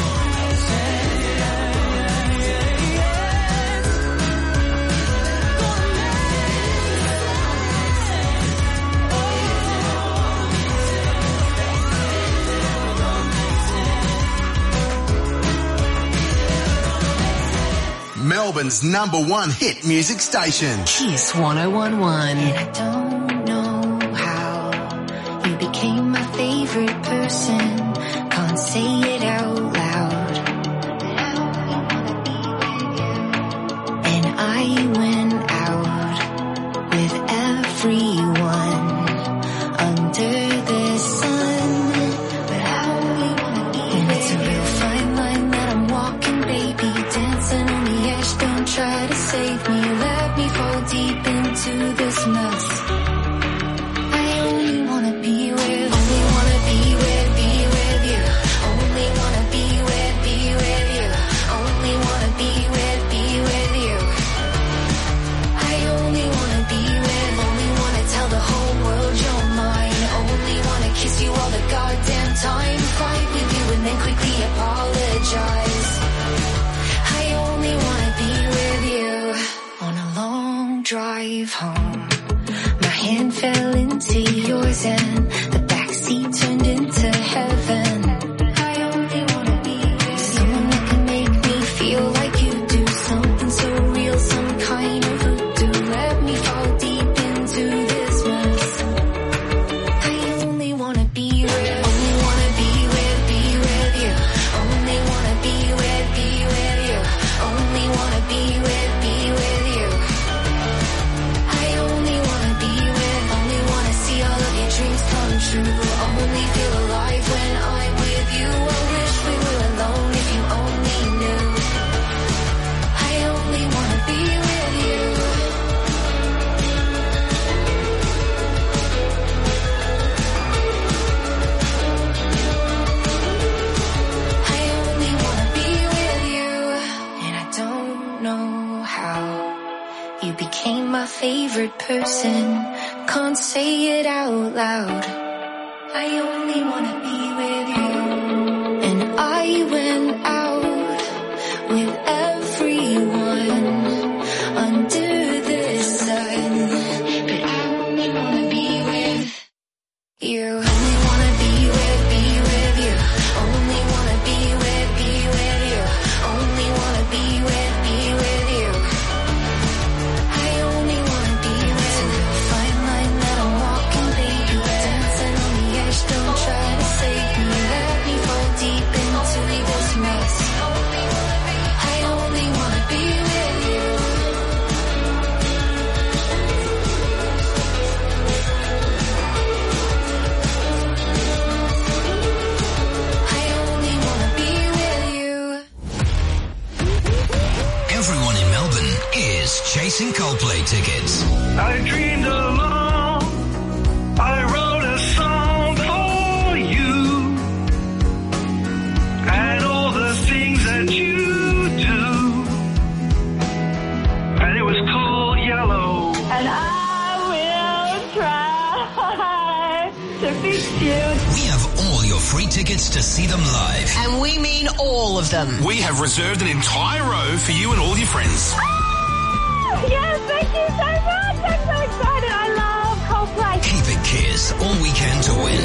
Melbourne's #1 hit music station. Kiss 101.1. I don't know how you became my favorite person. Can't say it out loud. And I went out with everyone under the sun. But I only wanna be and it's a real fine line that I'm walking, baby. Dancing on the edge, don't try to save me. Let me fall deep into this mess. I only wanna be with you. Only wanna be with you. Only wanna be with you. Only wanna be with you. I only wanna be with, only wanna tell the whole world you're mine. Only wanna kiss you all the goddamn time. Fight with you and then quickly apologize. I only wanna be with you. On a long drive home, my hand fell into yours and the backseat turned into heaven. I only wanna be with someone that can make me feel like you do. Something so real, some kind of voodoo. Let me fall deep into this mess. I only wanna be with, only wanna be with you. Only wanna be with you. Only wanna be with you. I only wanna be with, only wanna see all of your dreams come true. Only feel alive when favorite person. Can't say it out loud. I only wanna be with you. And I went out with everyone under the sun, but I only wanna be with you. Only wanna be with you. Only wanna be with you. Only wanna be with you. I only wanna be with you. Fine line that I'm walking, baby. Dancing on the edge, don't try to save me. Let me fall deep into this mess. I only wanna be with you. I only wanna be with you. Everyone in Melbourne is chasing Coldplay tickets. I dreamed alone. I wrote a song for you. And all the things that you do. And it was called Yellow. And I will try to fix you. We have all your free tickets to see them live. And we mean all of them. We have reserved an entire row for you and all your friends. Yes, thank you so much. I'm so excited. I love Coldplay. Keep it Kiss all weekend to win.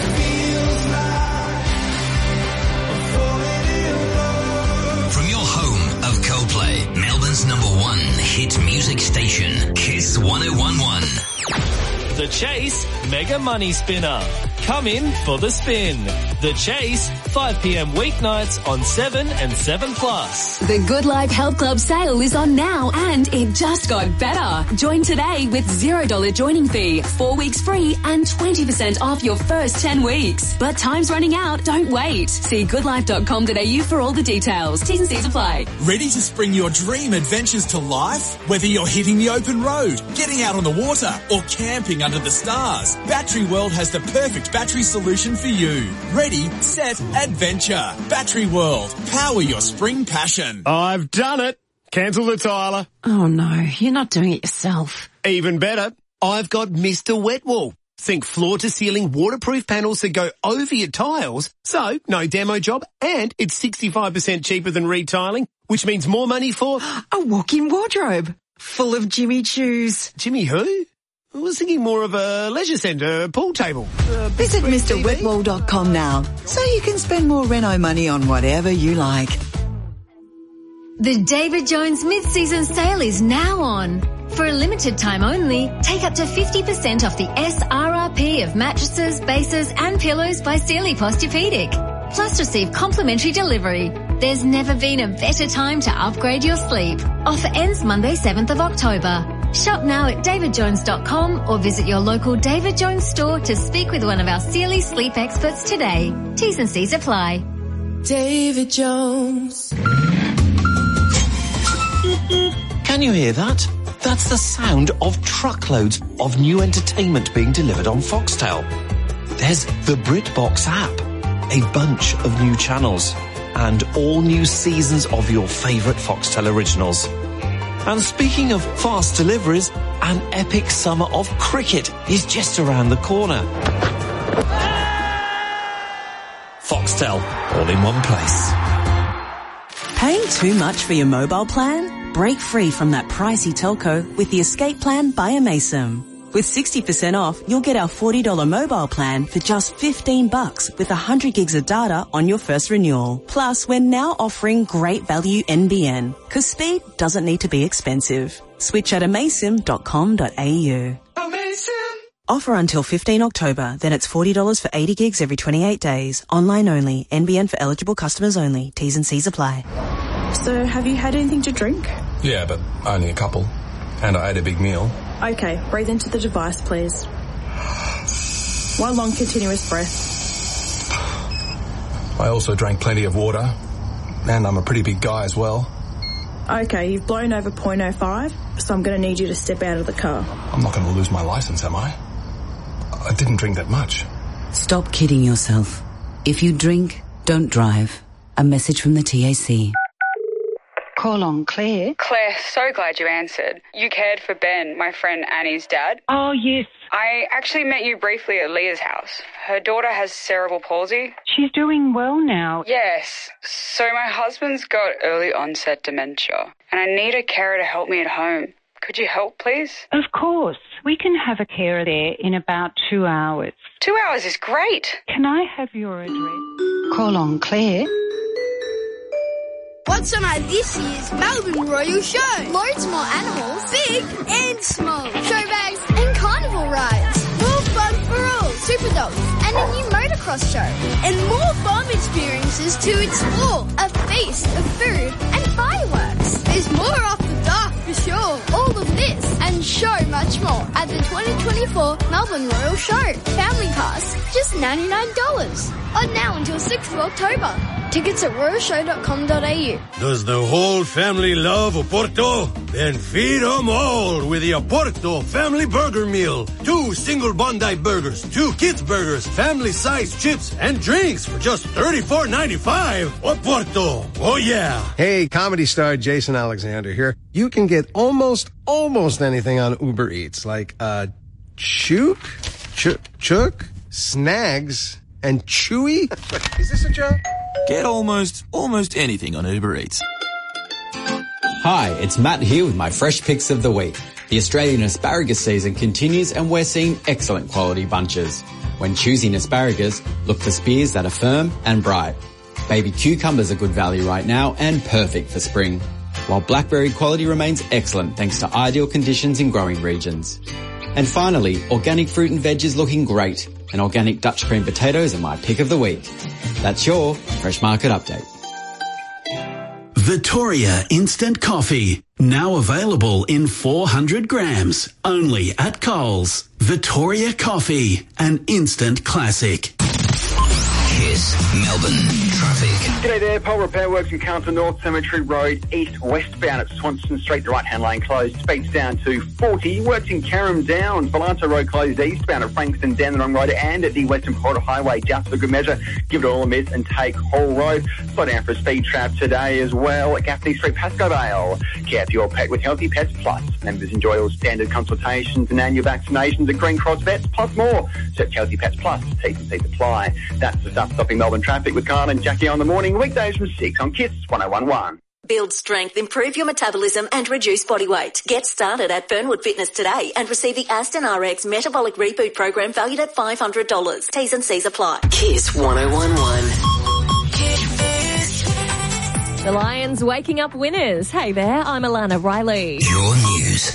From your home of Coldplay, Melbourne's #1 hit music station, Kiss 101.1. The Chase Mega Money Spinner. Come in for the spin. The Chase, 5 p.m. weeknights on 7 and 7+. The Good Life Health Club sale is on now and it just got better. Join today with $0 joining fee, 4 weeks free and 20% off your first 10 weeks. But time's running out, don't wait. See goodlife.com.au for all the details. T's and C's apply. Ready to spring your dream adventures to life? Whether you're hitting the open road, getting out on the water or camping under the stars, Battery World has the perfect battery solution for you. Ready, set, adventure. Battery World. Power your spring passion. I've done it. Cancel the Tyler. Oh no, you're not doing it yourself. Even better, I've got Mr. Wet Wool. Think floor-to-ceiling waterproof panels that go over your tiles. So, no demo job, and it's 65% cheaper than retailing, which means more money for... A walk-in wardrobe full of Jimmy Choos. Jimmy who? I was thinking more of a leisure centre, pool table. Visit MrWetWall.com now, so you can spend more reno money on whatever you like. The David Jones mid-season sale is now on. For a limited time only, take up to 50% off the SRRP of mattresses, bases and pillows by Sealy Posturepedic. Plus receive complimentary delivery. There's never been a better time to upgrade your sleep. Offer ends Monday 7th of October. Shop now at davidjones.com or visit your local David Jones store to speak with one of our Sealy sleep experts today. T's and C's apply. David Jones. Can you hear that? That's the sound of truckloads of new entertainment being delivered on Foxtel. There's the BritBox app, a bunch of new channels, and all new seasons of your favourite Foxtel originals. And speaking of fast deliveries, an epic summer of cricket is just around the corner. Foxtel, all in one place. Paying too much for your mobile plan? Break free from that pricey telco with the Escape Plan by Amaysim. With 60% off, you'll get our $40 mobile plan for just $15 with 100 gigs of data on your first renewal. Plus, we're now offering great value NBN, because speed doesn't need to be expensive. Switch at amaysim.com.au. Offer until 15 October, then it's $40 for 80 gigs every 28 days. Online only. NBN for eligible customers only. T's and C's apply. So, have you had anything to drink? Yeah, but only a couple. And I ate a big meal. Okay, breathe into the device, please. 1 long continuous breath. I also drank plenty of water. And I'm a pretty big guy as well. Okay, you've blown over 0.05, so I'm going to need you to step out of the car. I'm not going to lose my license, am I? I didn't drink that much. Stop kidding yourself. If you drink, don't drive. A message from the TAC. Call on Claire. Claire, so glad you answered. You cared for Ben, my friend Annie's dad. Oh, yes. I actually met you briefly at Leah's house. Her daughter has cerebral palsy. She's doing well now. Yes. So my husband's got early onset dementia, and I need a carer to help me at home. Could you help, please? Of course. We can have a carer there in about 2 hours. 2 hours is great. Can I have your address? Call on Claire. What's on this year's Melbourne Royal Show? Loads more animals, big and small. Show bags and carnival rides. More fun for all. Super dogs and a new motocross show. And more farm experiences to explore. A feast of food and fireworks. There's more after dark for sure. All of this and so much more at the 2024 Melbourne Royal Show. Family pass, just $99. On now until 6th of October. Tickets at royalshow.com.au. Does the whole family love Oporto? Then feed 'em all with the Oporto Family Burger Meal. 2 single Bondi burgers, 2 kids burgers, family-sized chips, and drinks for just $34.95. Oporto. Oh, yeah. Hey, comedy star Jason Alexander here. You can get almost anything on Uber Eats, like chook, snags, and chewy. Is this a joke? Get almost anything on Uber Eats. Hi, it's Matt here with my fresh picks of the week. The Australian asparagus season continues and we're seeing excellent quality bunches. When choosing asparagus, look for spears that are firm and bright. Baby cucumbers are good value right now and perfect for spring. While blackberry quality remains excellent thanks to ideal conditions in growing regions. And finally, organic fruit and veg is looking great, and organic Dutch cream potatoes are my pick of the week. That's your Fresh Market Update. Vittoria Instant Coffee, now available in 400 grams, only at Coles. Vittoria Coffee, an instant classic. Kiss Melbourne traffic. G'day there, Pole Repair Works in Carlton North Cemetery Road, east westbound at Swanston Street, the right-hand lane closed, speeds down to 40. Works in Carrum Downs, Balanto Road closed eastbound at Frankston down the wrong road, and at the Western Quarter Highway, just for good measure. Give it all a miss and take Hall Road. Slow down for a speed trap today as well at Gaffney Street, Pascoe Vale. Care for your pet with Healthy Pets Plus. Members enjoy all standard consultations and annual vaccinations at Green Cross Vets, plus more. Search Healthy Pets Plus, T's and C's apply. That's the stuff stopping Melbourne traffic with Carl and Jackie on the morning, weekdays from 6 on Kiss 101.1. Build strength, improve your metabolism and reduce body weight. Get started at Burnwood Fitness today and receive the Aston RX Metabolic Reboot program valued at $500. T's and C's apply. Kiss 101.1. The Lions waking up winners. Hey there, I'm Alana Riley. Your news